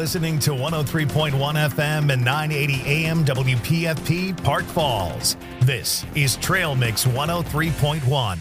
listening to 103.1 FM and 980 AM WPFP Park Falls. This is Trail Mix 103.1.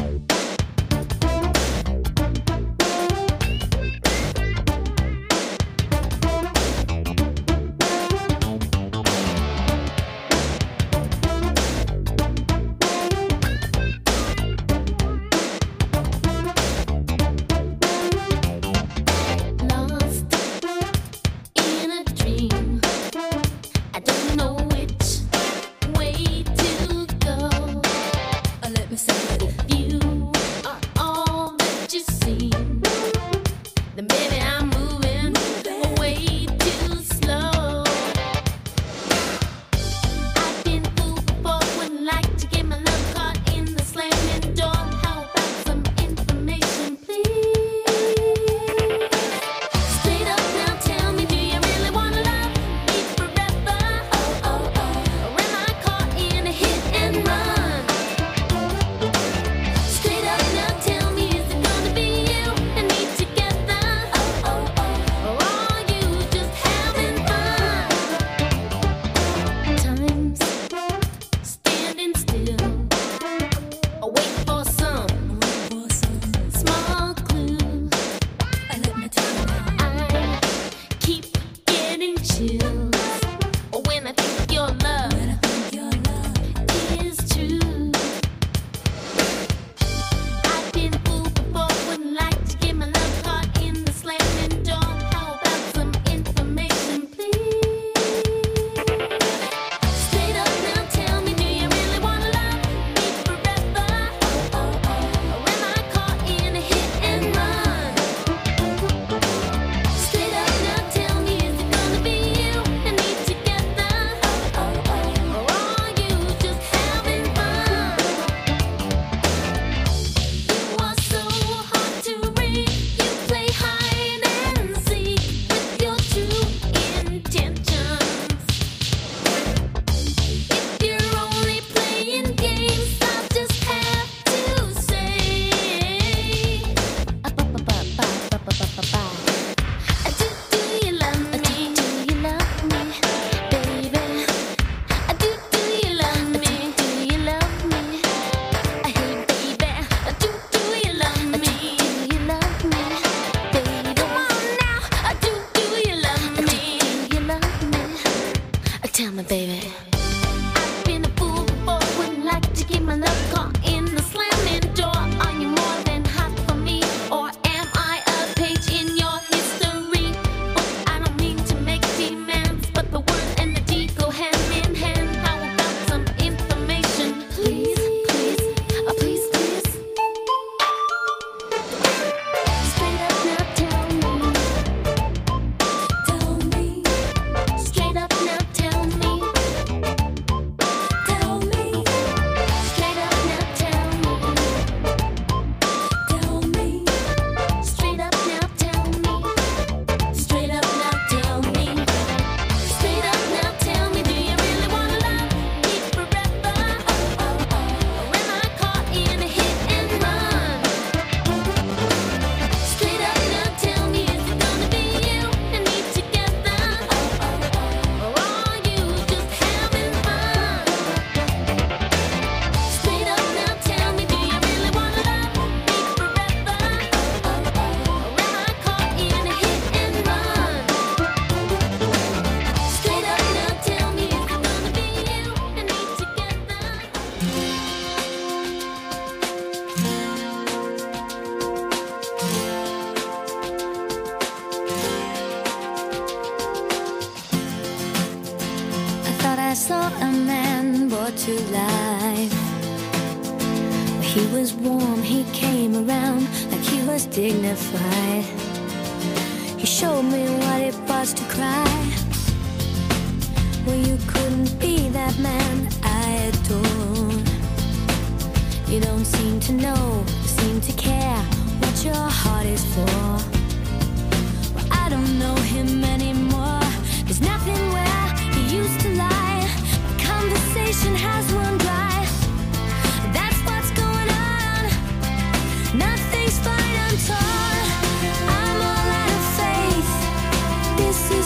Dignified. He showed me what it was to cry. Well, you couldn't be that man I adore. You don't seem to know, seem to care what your heart is for. Well, I don't know him anymore. There's nothing where he used to lie. My conversation has run dry. That's what's going on. Nothing's fine, I'm torn. I'm all out of faith. This is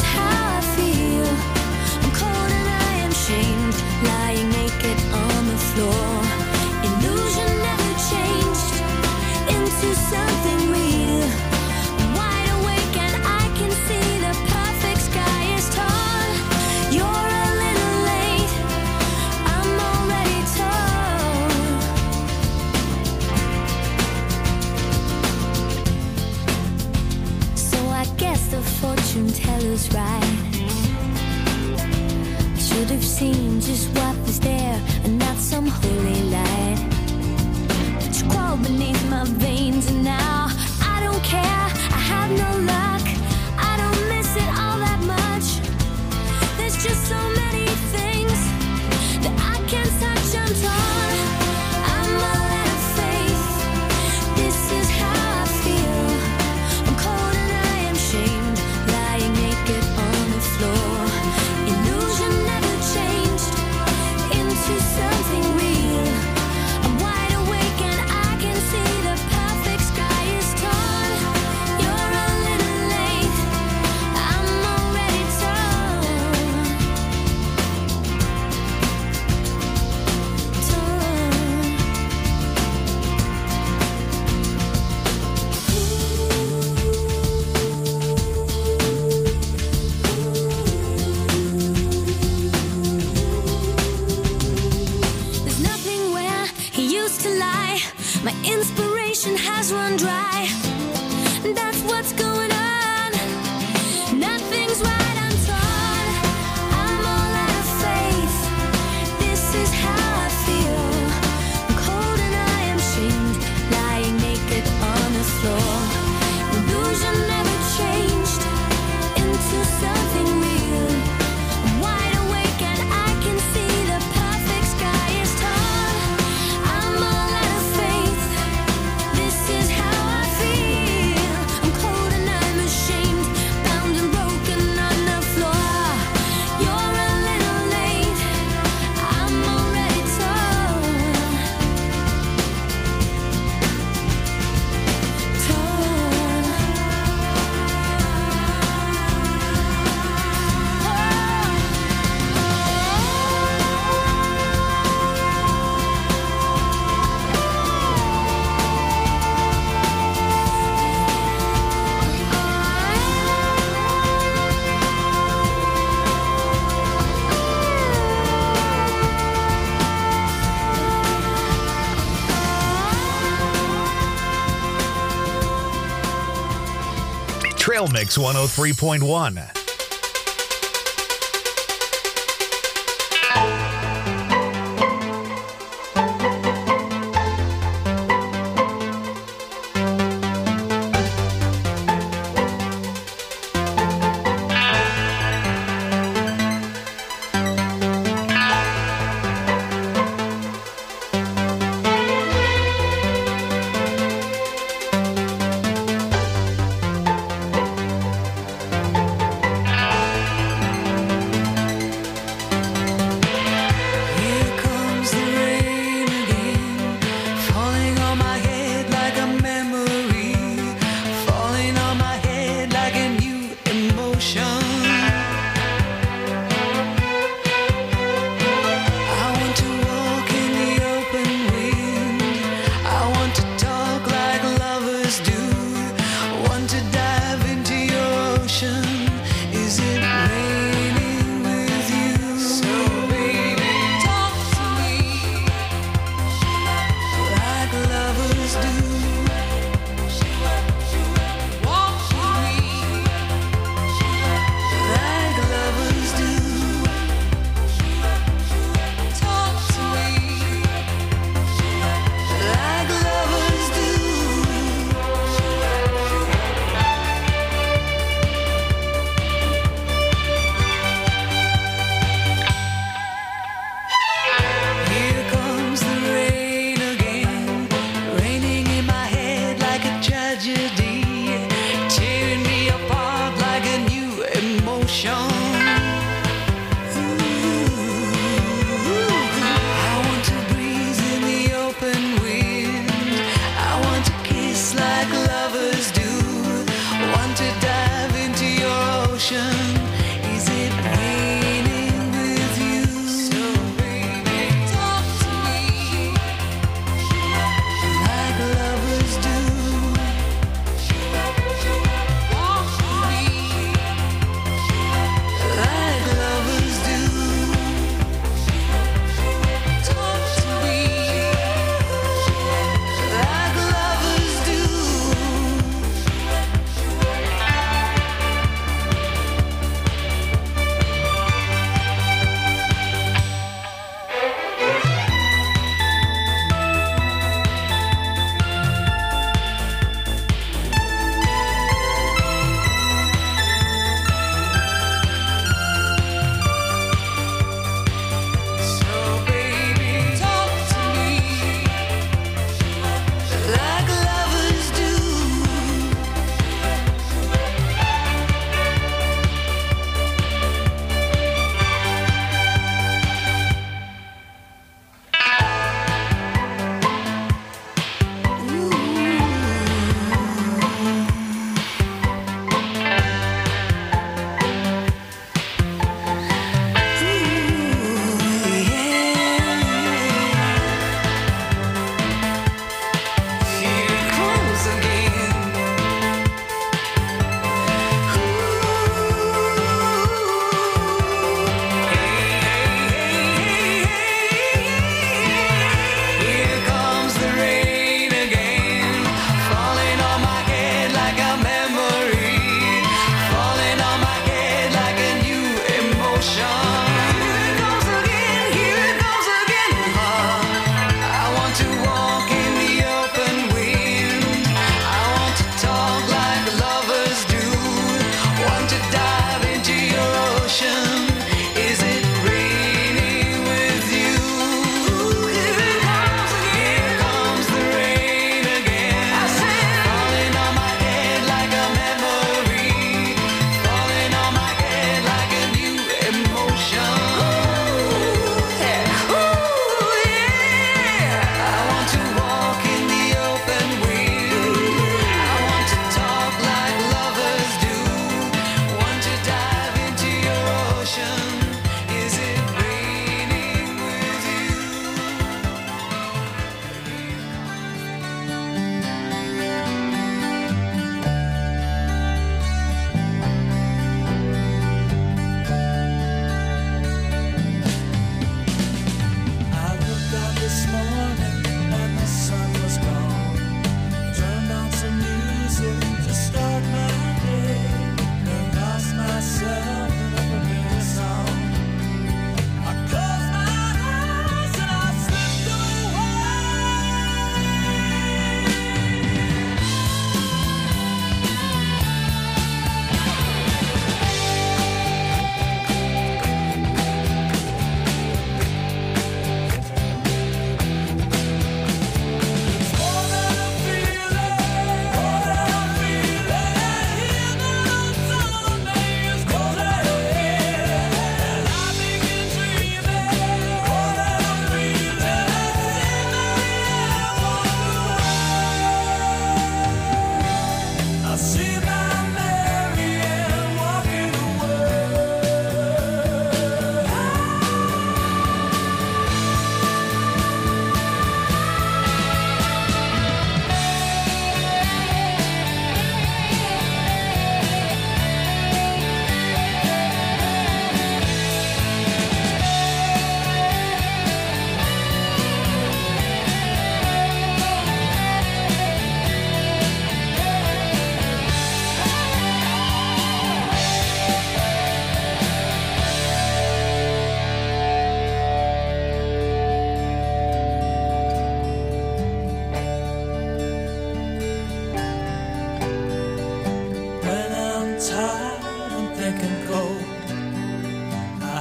should have seen just what was there and not some holy light. But you crawled beneath my veins and now I don't care, I have no luck. I don't miss it all that much. There's just so many things that I can't touch. I'm torn, I'm all out of faith. This is how I feel. I'm cold and I am shamed, lying naked on the floor. Illusion never changed into something real. I'm wide awake and I can see the perfect sky is torn. You're a little late, I'm already torn. There's nothing where he used to lie. My inspiration has run dry. That's what's going on. Nothing's right, I'm torn. I'm all out of faith. This is how I feel. I'm cold and I am shamed, lying naked on the floor. Illusion never changed into something real. I'm wide awake and I can see the perfect sky is torn. I'm all out of faith. This is how I feel. I'm cold and I'm ashamed, bound and broken on the floor. You're a little late, I'm already torn. Trail Mix 103.1.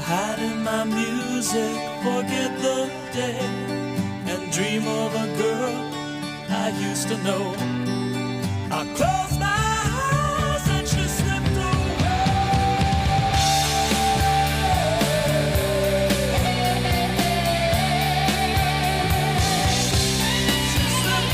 hide in my music, forget the day, and dream of a girl I used to know. I close my eyes and she slipped away. She slipped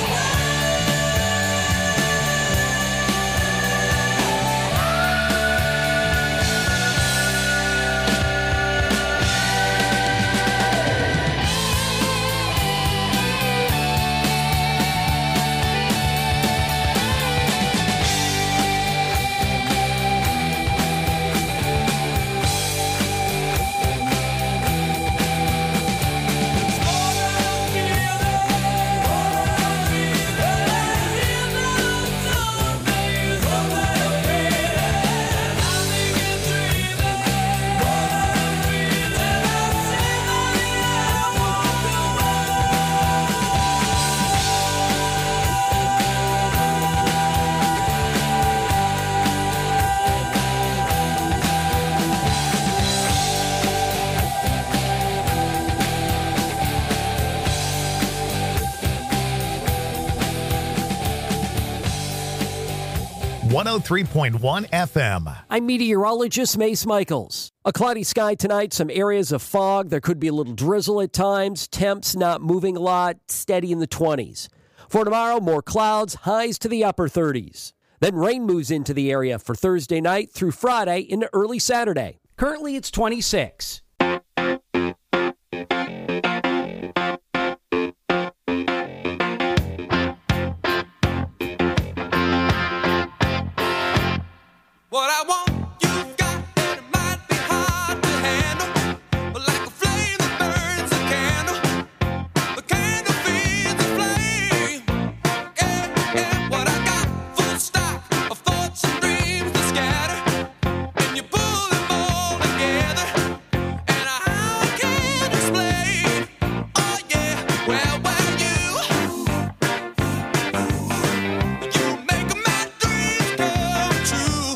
.1 FM. I'm meteorologist Mace Michaels. A cloudy sky tonight, some areas of fog. There could be a little drizzle at times. Temps not moving a lot, steady in the 20s. For tomorrow, more clouds, highs to the upper 30s. Then rain moves into the area for Thursday night through Friday into early Saturday. Currently, it's 26. what I want. You've got, and it might be hard to handle, but like a flame that burns a candle, the candle feeds the flame. Yeah, yeah, what I got, full stock of thoughts and dreams that scatter, and you pull them all together, and how I can't explain. Oh yeah, well, you make my dreams come true.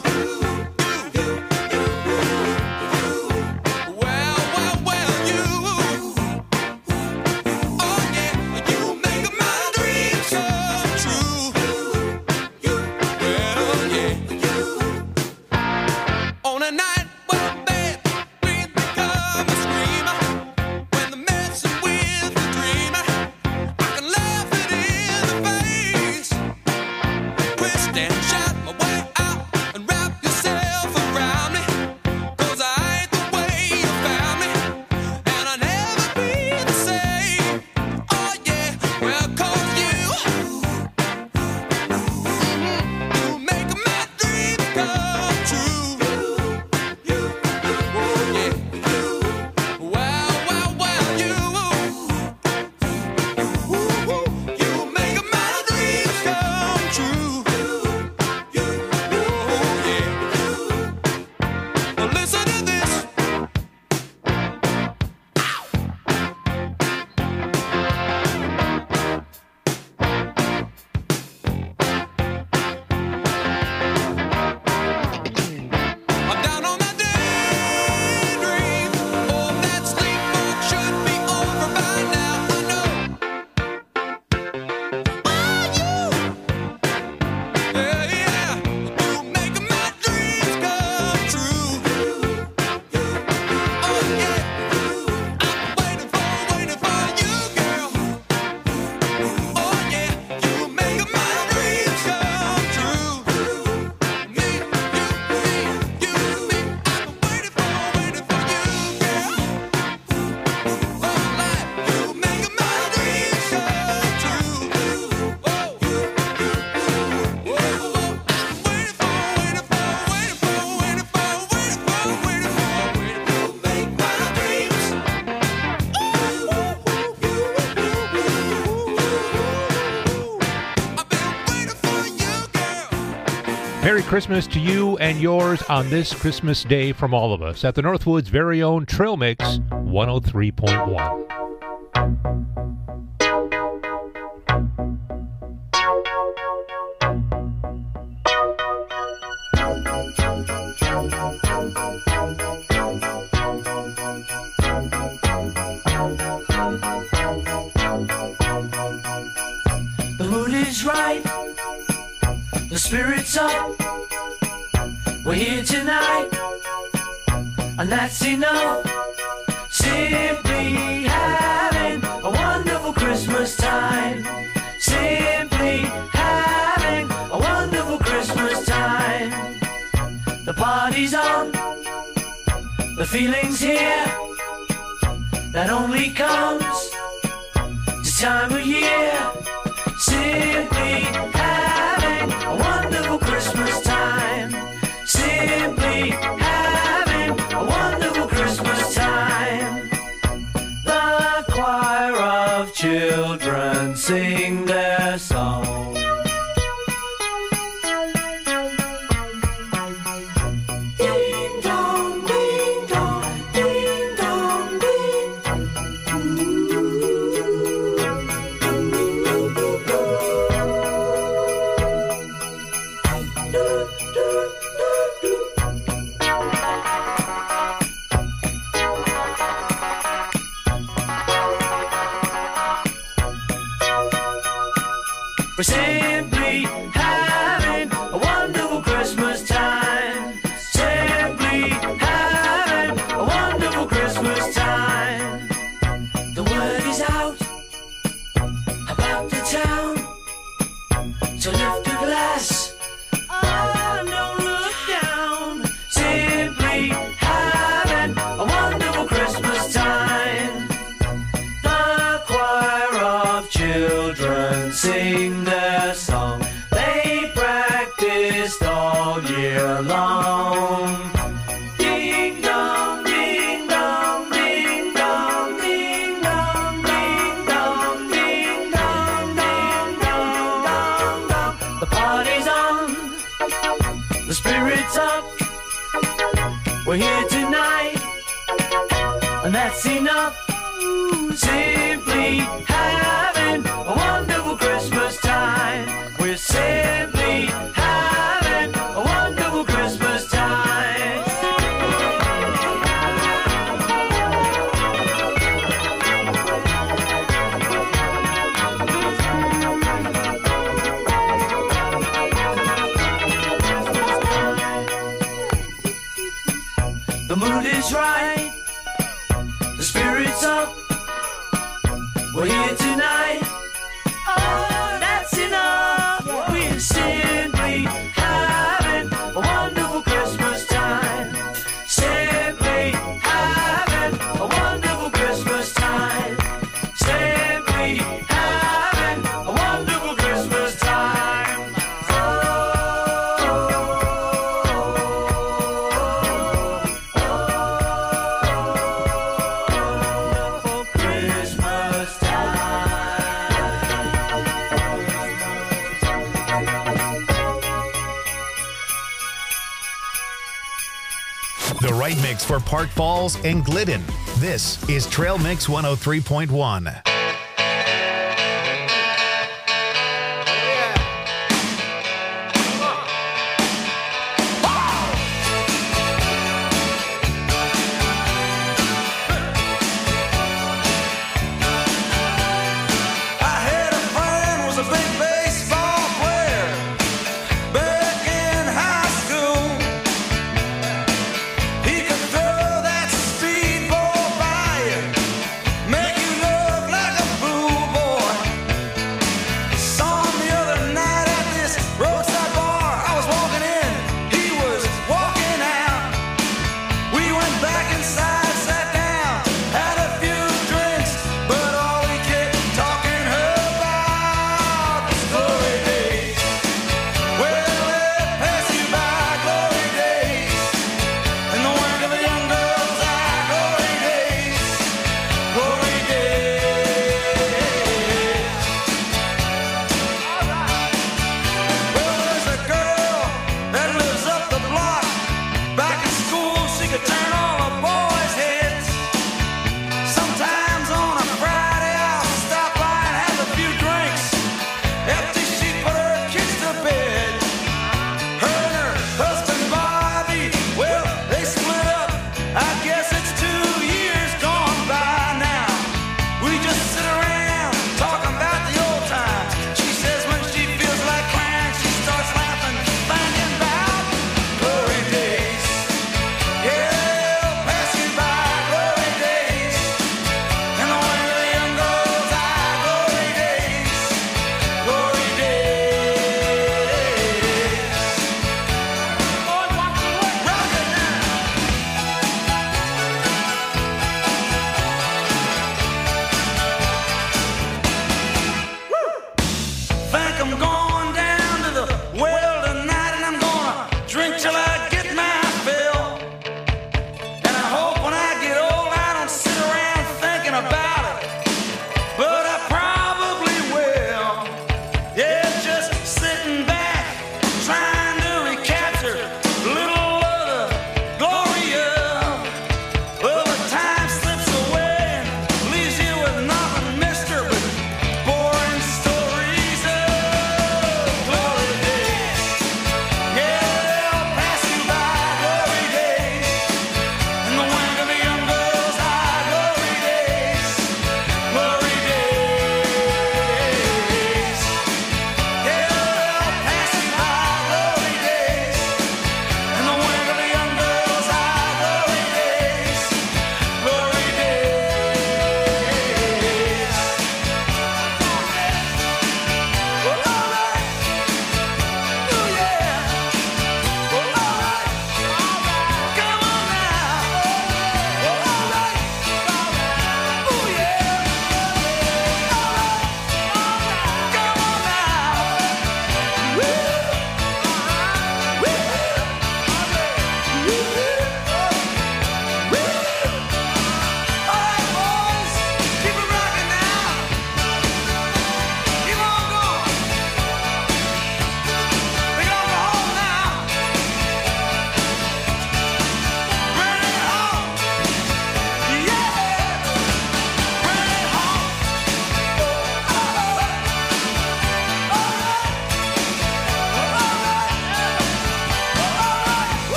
On a night when bad dreams become a screamer, when they're messing with the dreamer, I can laugh it in the face, twist and shout my way out and wrap yourself around me, 'cause I ain't the way you found me, and I'll never be the same. Oh yeah, well, 'cause you make my dreams come true. I'm down on my daydream. Oh, that sleepwalk should be over by now. I know. Oh, yeah. You make my dreams come true. Oh, yeah. I'm waiting for you, girl. Oh, yeah. You make my dreams come true. Me, you, me. I've been waiting for you, girl. Oh, life, you make my dreams come true. Whoa, I've been waiting for you, make my dreams. I've been waiting for you, girl. Merry Christmas to you and yours on this Christmas Day from all of us at the Northwood's very own Trail Mix 103.1. spirit's up. We're here tonight, and that's enough. Simply having a wonderful Christmas time. Simply having a wonderful Christmas time. The party's on, the feeling's here. That only comes this time of year. Simply having a wonderful Christmas time. Simply having a wonderful Christmas time. The choir of children sing their song. Ding dong, ding dong, ding dong, ding. We're simply having a wonderful Christmas time. Simply having a wonderful Christmas time. The word is out about the town, so lift a glass. Oh, don't look down. Simply having a wonderful Christmas time. The choir of children sing their song. They practiced all year long. Ding dong, ding dong, ding dong, ding dong, ding dong, ding dong, ding dong, dong, dong. The party's on, the spirit's up. We're here tonight, and that's enough. Simply having a wonderful Christmas time. We're simply having a wonderful Christmas time. The mood is right, the spirit's up. We're here tonight. Oh, that's enough. We're simply having a wonderful Christmas time. Simply having a wonderful Christmas time. Simply having a wonderful Christmas time. Oh, Christmas The right mix for Park Falls and Glidden. This is Trail Mix 103.1. I had a friend was a big baseball player back in high school. He could throw that speedball by you, make you look like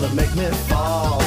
to make me fall.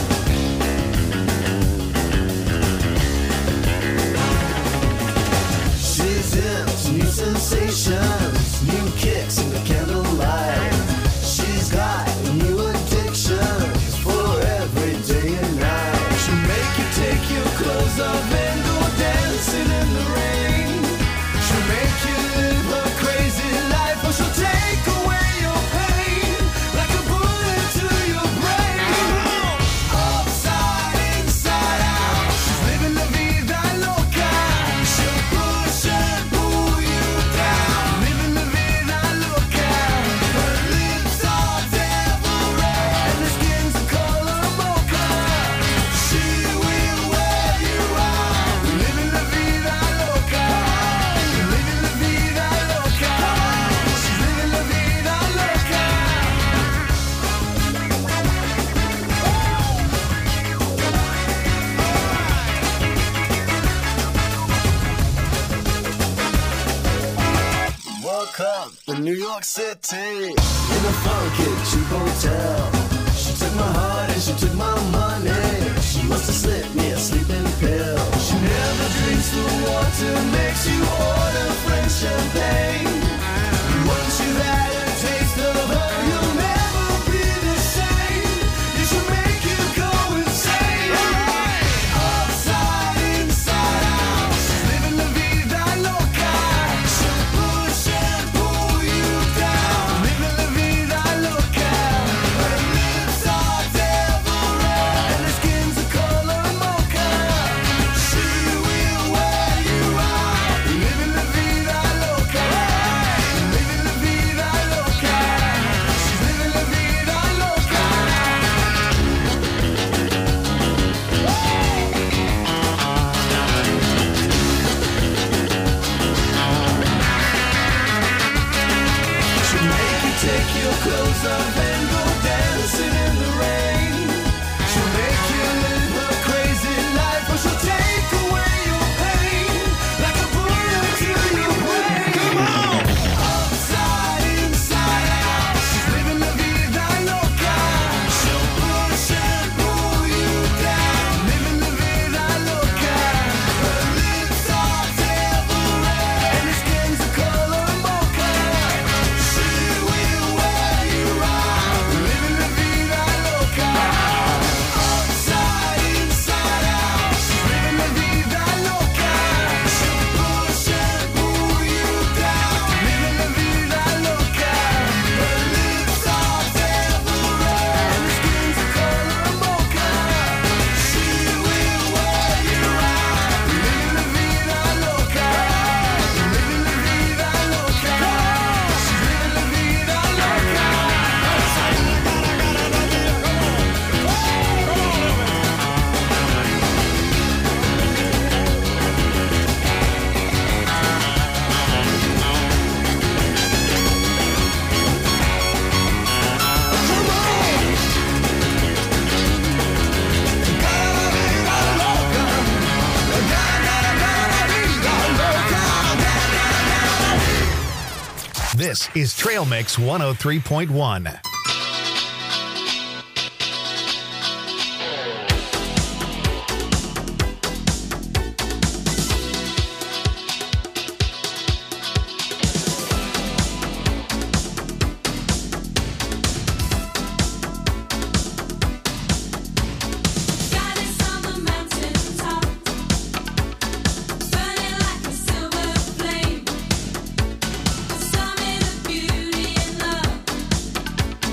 She's into new sensations, new kicks in the candlelight. She's got new addictions for every day and night. She'll make you take your clothes off and go dancing in the rain. She'll make you live her crazy life, or she'll take away your pain like a bullet to your brain. Upside, inside out, she's living la vida loca. She'll push and pull you down, living la vida loca. Her lips are devil red and her skin's the color mocha. She will wear you out, living la vida loca. Living la vida loca. She's living la vida loca. Woke up in New York City in a funky cheap hotel. She took my heart and she took my money. She must have slipped me a sleeping pill. She never drinks the water, makes you order French champagne. Once you've had a taste of her, you'll never be the same. You should make you go insane. Upside, inside out, she's living la vida loca. She'll push and pull you down, living la vida loca. Her lips are devil red and her skin's the color mocha. She will wear you out, living la vida loca. Living la vida loca. She's living la vida loca. She'll make you take your clothes off and go dancing in the rain. She'll make you live her crazy life, or she'll take away your pain like a bullet to your brain. Come on! Upside, inside out, she's living la vida loca. She'll push and pull you down, living la vida loca. Her lips are devil red and her skin's the color mocha. She will wear you out, living la vida loca. Upside, inside out, she's living la vida loca. She'll push and pull you down, living la vida loca. Her lips are devil red and her skin's the color mocha. She will wear you out, living la vida loca. Living la vida loca. She's living la vida loca. This is Trail Mix 103.1. Goddess on the mountain top, burning like a silver flame. The summit of beauty and love.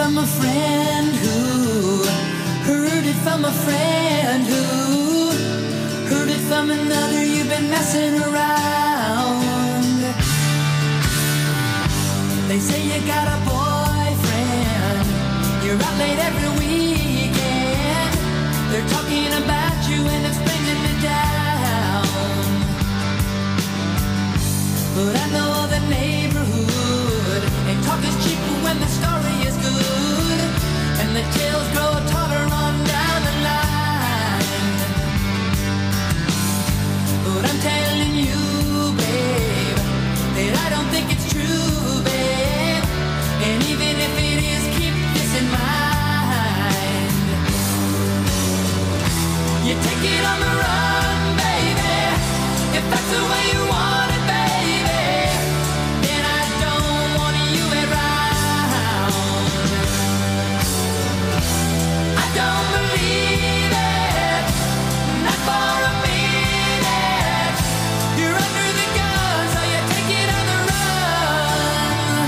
from a friend who heard it from a friend who heard it from another. You've been messing around. They say you got a boyfriend. You're out late every weekend. They're talking about you and it's bringing me down. But I know the neighborhood, and talk is cheap when the story is good, and the tales grow taller on down the line. But I'm telling you, babe, that I don't think it's true, babe. And even if it is, keep this in mind. You take it on the run, baby, if that's the way you want it, baby. Then I don't want you around. I don't believe it, not for a minute. You're under the gun, so you take it on the run.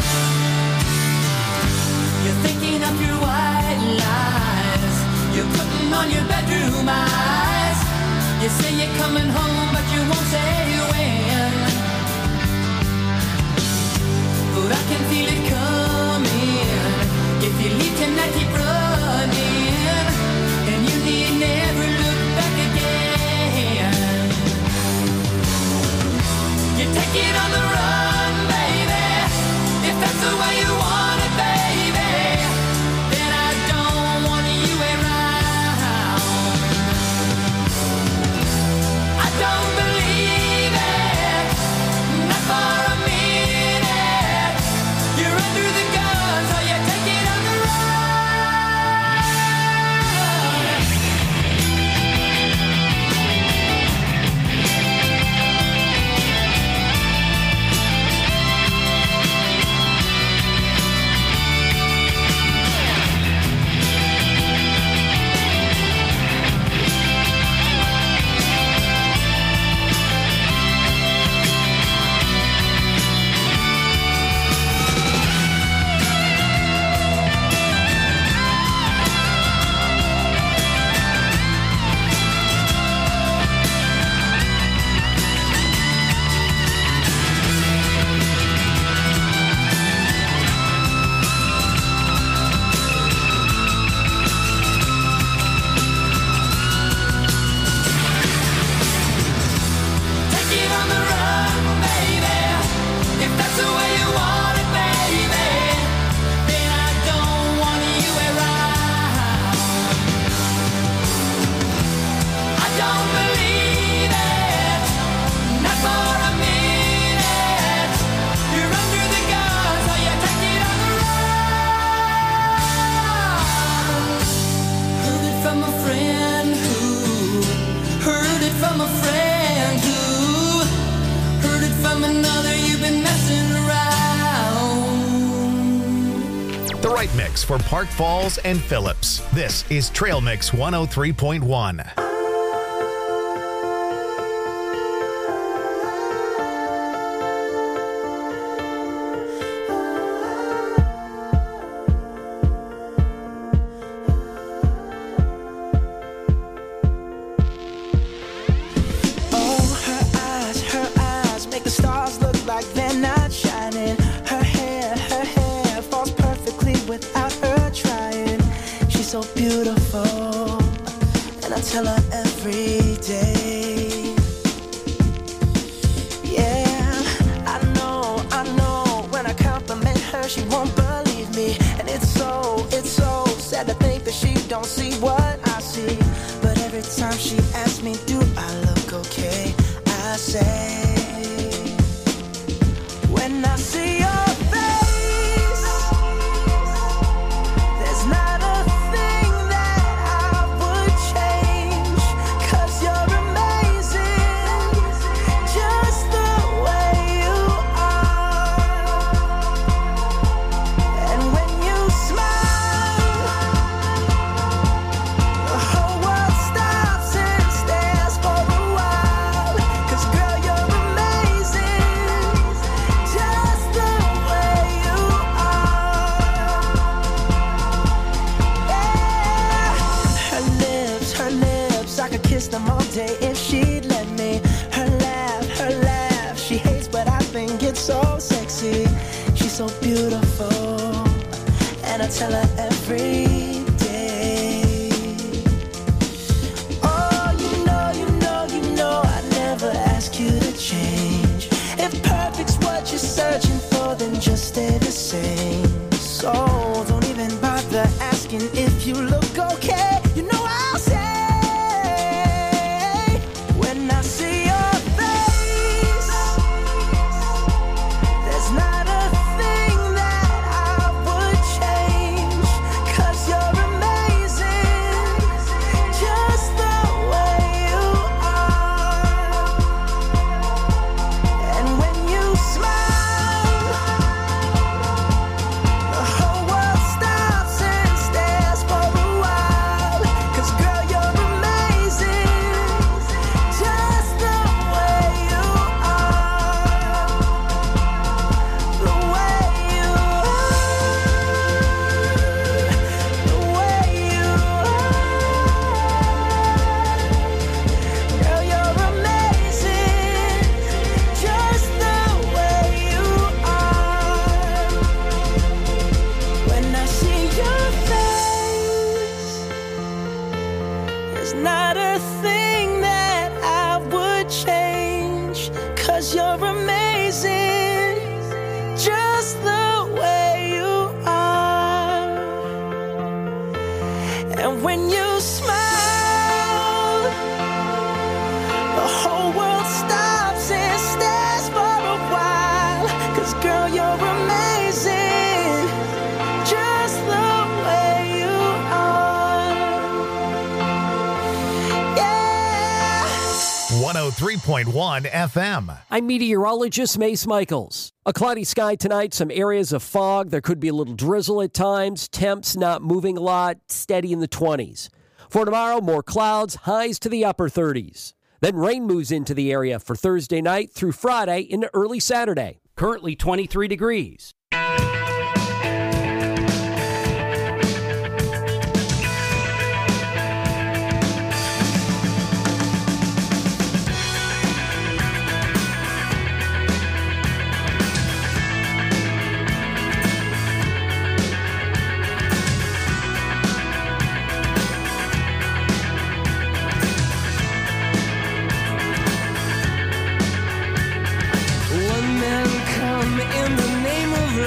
You're thinking of your white lies. You're putting on your bedroom eyes. You say you're coming home, but you won't say when. But I can feel it coming. If you leave tonight, keep running, and you need never look back again. You take it on the run, baby, if that's the way you want it, baby. Then I don't want you around. I don't believe it, not for a minute. You're under the gun, so you take it on the run. Take it on the run, baby, if that's the way you want it, baby. Then I don't want you around. I don't believe it, not for a minute. You're under the gun, so you take it on the run. Heard it from a friend who heard it from a friend who heard it from another. You've been messing around. The right mix for Park Falls and Phillips. This is Trail Mix 103.1. Oh, her eyes make the stars look like they're not shining. Her hair falls perfectly without her trying. She's so beautiful, and I tell her every day. Yeah, I know, when I compliment her, she won't believe me. And it's so sad to think that she don't see what I see. But every time she asks me, do I look okay? I say, when I see your face, there's not a thing that I would change. 'Cause you're amazing, just the way you are. And when you smile, the whole world stops and stares for a while. 'Cause girl, you're 'cause you're amazing, just the way you are. And when you smile, the whole world stops and stares for a while. 'Cause girl, you're amazing, just the way you are. Yeah. 103.1 FM. I'm meteorologist Mace Michaels. A cloudy sky tonight, some areas of fog. There could be a little drizzle at times. Temps not moving a lot, steady in the 20s. For tomorrow, more clouds, highs to the upper 30s. Then rain moves into the area for Thursday night through Friday into early Saturday. Currently 23 degrees. One man come in the name of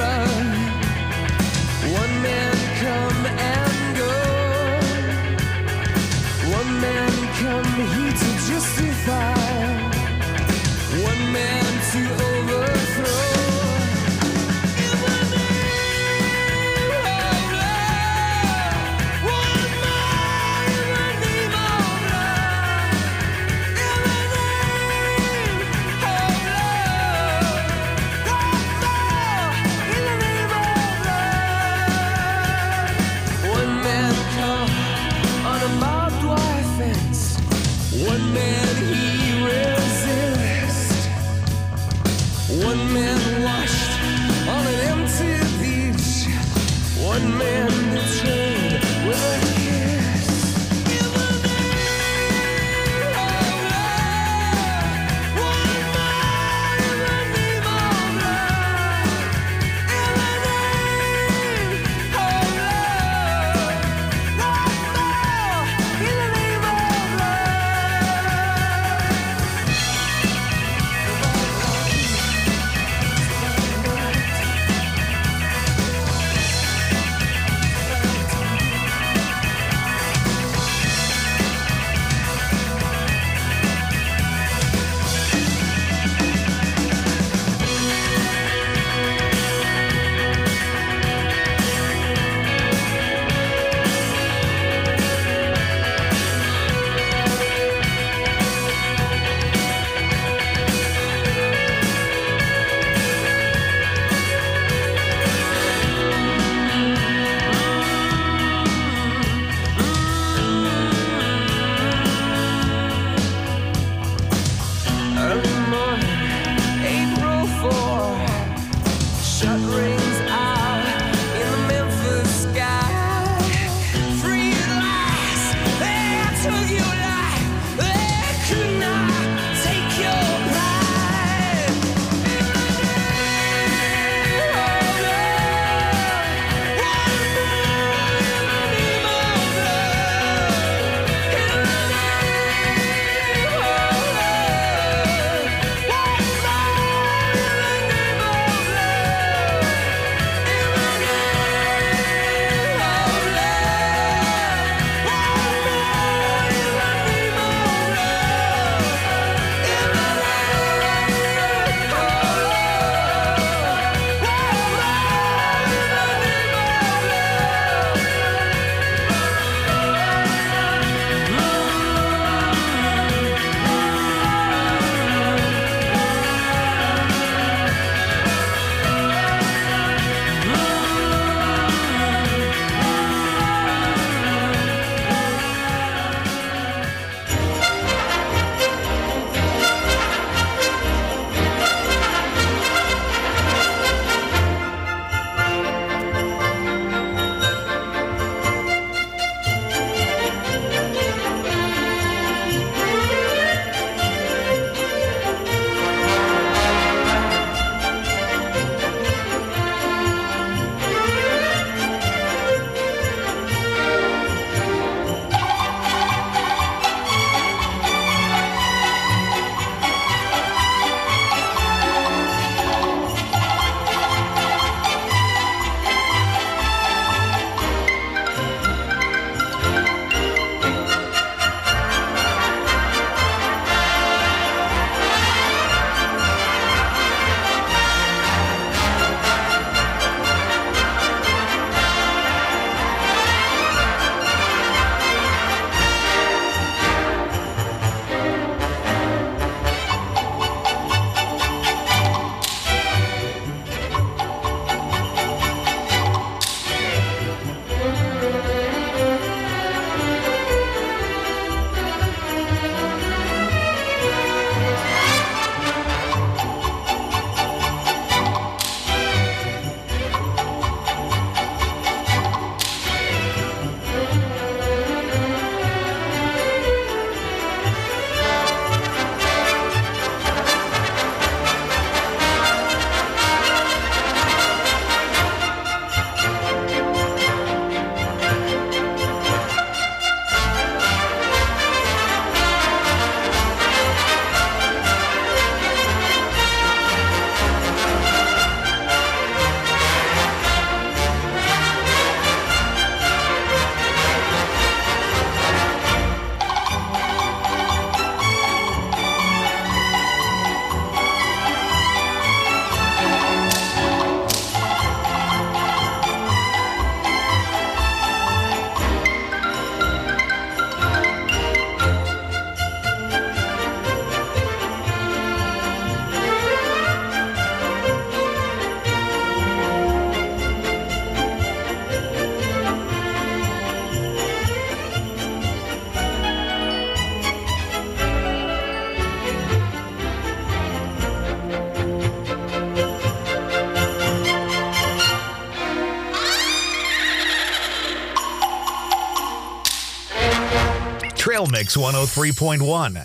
Trail Mix 103.1.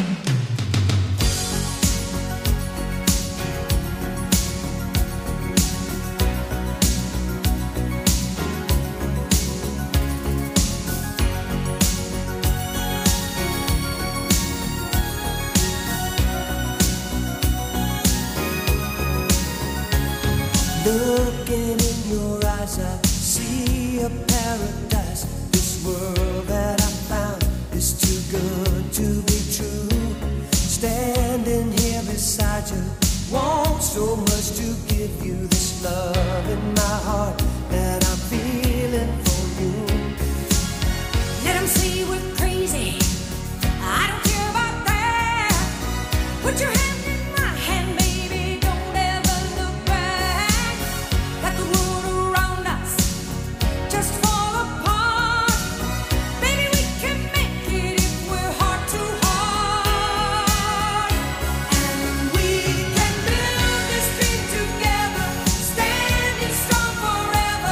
Looking in your eyes, I see a paradise. This world that I found is too good to be true. Standing here beside you, want so much to give you this love in my heart that I'm feeling for you. Let 'em say we're crazy. I don't care about that. Put your hand in my hand, baby. Don't ever look back. Let the world around us just fall apart. Baby, we can make it if we're heart to heart. And we can build this dream together, standing strong forever.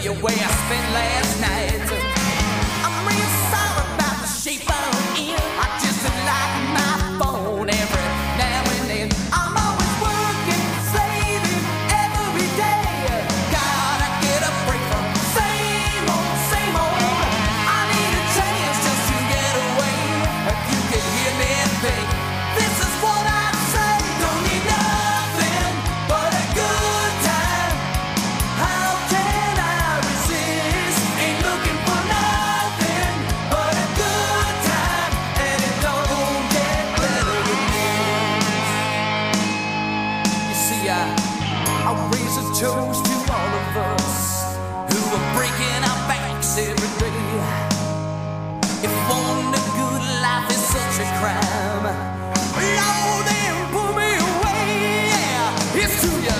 you where I spent last night. I'm real sorry about the shape I'm in. I just like my phone every now and then. I'm always working, slaving every day. Gotta get a break from same old, same old. I need a chance just to get away. If you can hear me think, this is what I'd say. Don't need nothing but a good time. How can I resist? Ain't looking for nothing but a good time, and it don't get better than this. You see, I raise a toast to all of us who are breaking our backs every day. If wanting a good life is such a crime, Lord, then pull me away. Yeah, it's to ya.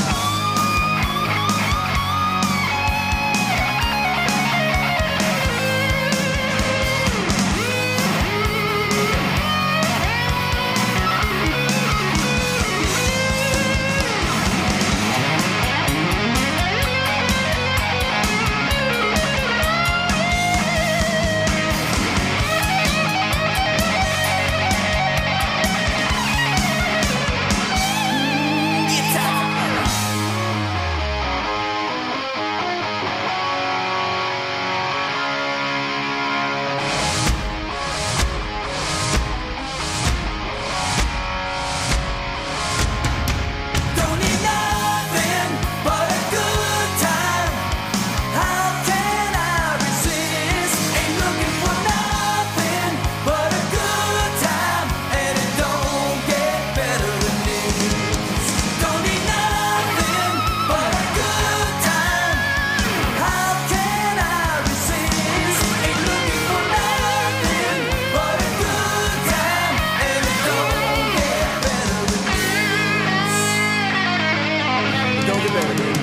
Don't need nothing but a good time. How can I resist? Ain't looking for nothing but a good time, and it don't get better than this. Don't need nothing but a good time. How can I resist? Ain't looking for nothing but a good time, and it don't get better than this. Don't get better, baby.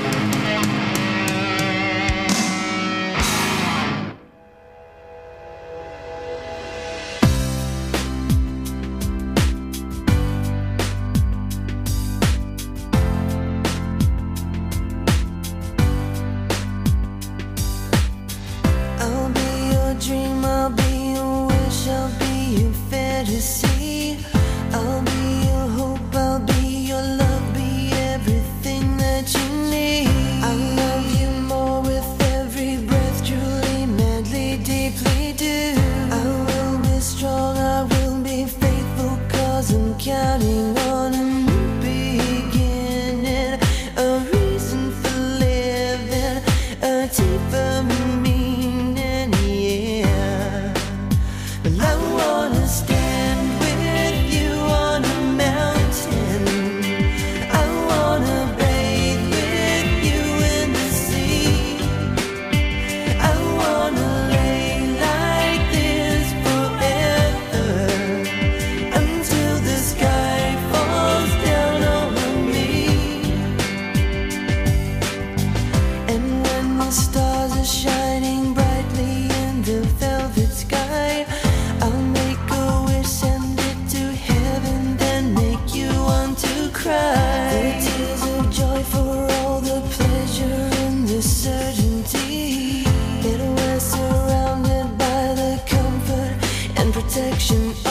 I'll be your dream, I'll be your wish, I'll be your fantasy. I'll be your hope, I'll be your love, be everything that you need. I love you more with every breath, truly, madly, deeply do. I will be strong, I will be faithful, 'cause I'm counting on a new beginning, a reason for living, a deeper meaning, yeah. Well, I wanna stand with you on a mountain. I wanna bathe with you in the sea. I wanna lay like this forever, until the sky falls down over me. And when the stars are shining brightly in the velvet sky, I'll make a wish, send it to heaven, then make you want to cry. The tears of joy for all the pleasure and the certainty that we're surrounded by the comfort and protection